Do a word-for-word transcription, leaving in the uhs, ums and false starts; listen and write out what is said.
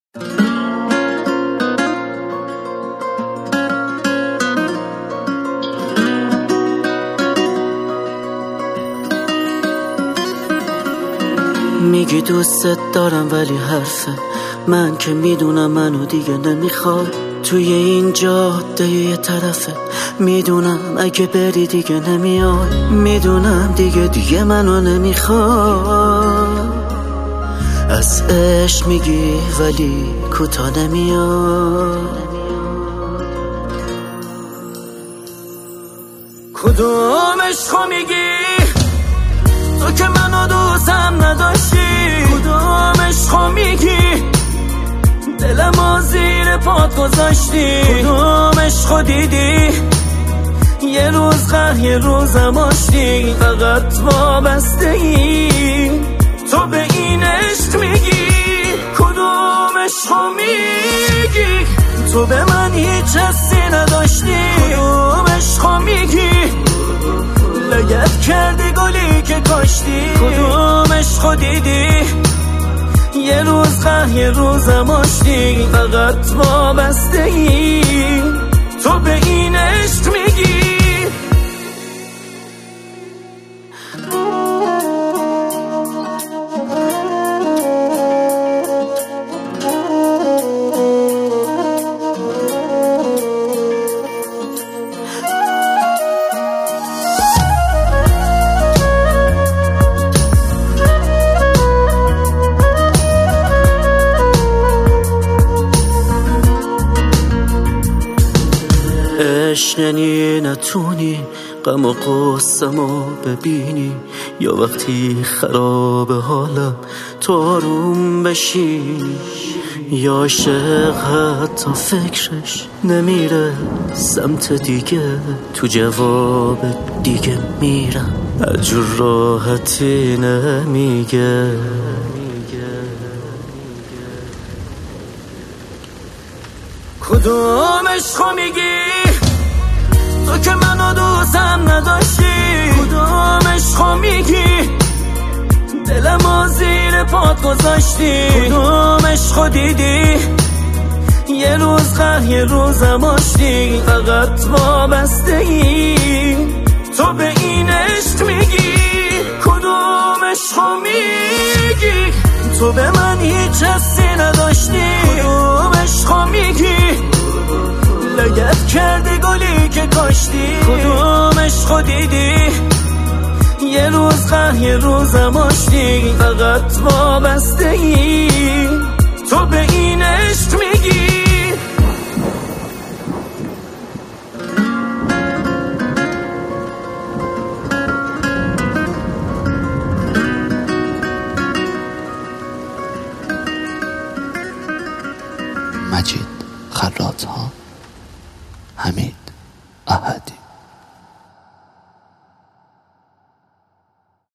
میگی دوستت دارم ولی حرفه من که میدونم منو دیگه نمیخوای. توی این جاده یه طرفه میدونم اگه بری دیگه نمیای. میدونم دیگه دیگه منو نمیخوای. از عشق میگی ولی کوتا نمیای. کدوم عشقو میگی تو که منو دوستم نداشتی؟ کدوم عشقو میگی دلمو زیر پات گذاشتی؟ کدوم عشقو دیدی یه روز قهر یه روزم آشتی؟ فقط وابسته ای تو به این عشق میگی. کدوم عشقو میگی تو به من هیچ حسی نداشتی؟ کدوم عشقو میگی لگد کردی گلی که کاشتی؟ کدوم عشقو دیدی یه روز قهر یه روزم آشتی؟ فقط وابسته ای تو به این عشق میگی. عشق یعنی نتونی غم و غصه‌مو ببینی، یا وقتی خراب حالم تو آروم بشی، یا عاشق حتی فکرش نمیره سمت دیگه تو جواب دیگه میرم هرجور راحتی نمیگه. کدوم عشقو میگی تو که منو دوستم نداشتی؟ کدوم عشقو میگی دلمو زیر پات گذاشتی؟ کدوم عشقو دیدی یه روز قهر یه روزم آشتی؟ فقط وابسته ای تو به این عشق میگی. کدوم عشقو میگی تو به من هیچ حسی نداشتی؟ کدوم عشقو میگی لگد کردی گلی که کاشتی؟ کدوم عشقو دیدی یه روز قهر یه روزم آشتی؟ فقط وابسته ای تو به این عشق میگی. مجید خراط‌ها، حمید احدی.